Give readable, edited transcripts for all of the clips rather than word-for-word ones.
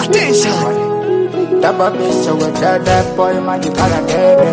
Attention. Taba pesa we dada boy magikala dede.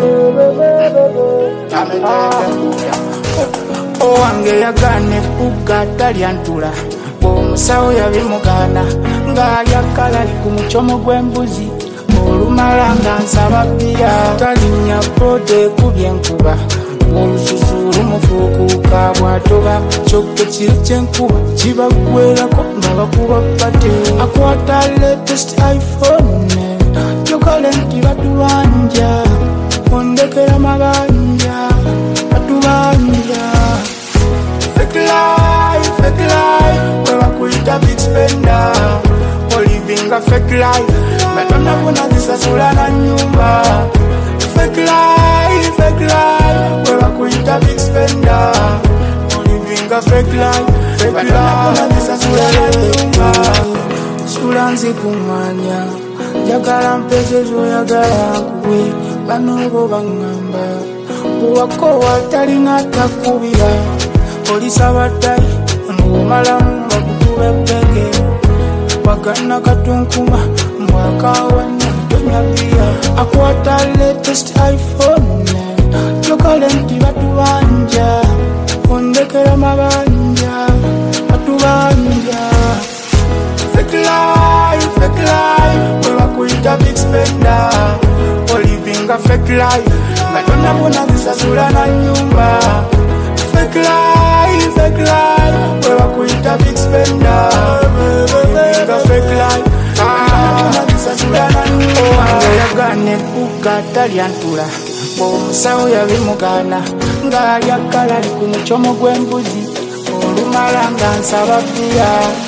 Tame dede. Owange yagane puga taliantula. Omusawo yabimugana nga yakala ku muchomo gw'embuzi. Olumalanga nsaba bbiya talinnya pode kubyenkuba. Olususu lumufuukuka bw'atoba kyokka kiri kyenkuba kibagwerako nga bakuba pate. Akwata latest iPhone kyokale nti batubanja ondekera mabanja batubanja. Fake life we bakuyita big spender. Living a fake life batona bona zisasula na nyumba. Fake life we bakuyita big spender. Living a fake life batona bona zisasula na nyumba. Sula nzikumanya yagala mpezezo yagala kuwe bano bo bangamba buwako watalina takubira olisaba dai ngomalamu bakukube pege wagana katunkuma mwaka wana tonya pia. Akwata latest iPhone kyokale nti batubanja ondekera mabanja batubanja. Fake life we bakuyita big spender. Living a fake life batona bona zisasula na nyumba. Fake life we bakuyita big spender. Living a fake life batona zisasula na nyumba. Yagane puga taliantula. Omusawo yabimugana nga yakala ku muchomo gw'embuzi. Olumalanga nsaba bbiya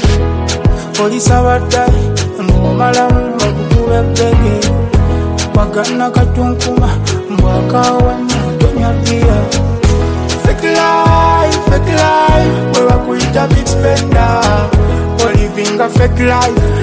olisaba dai ngomalamu bakukube pege wagana katunkuma mwaka wana tonya pia. Fake life we bakuyita big spender. Living a fake life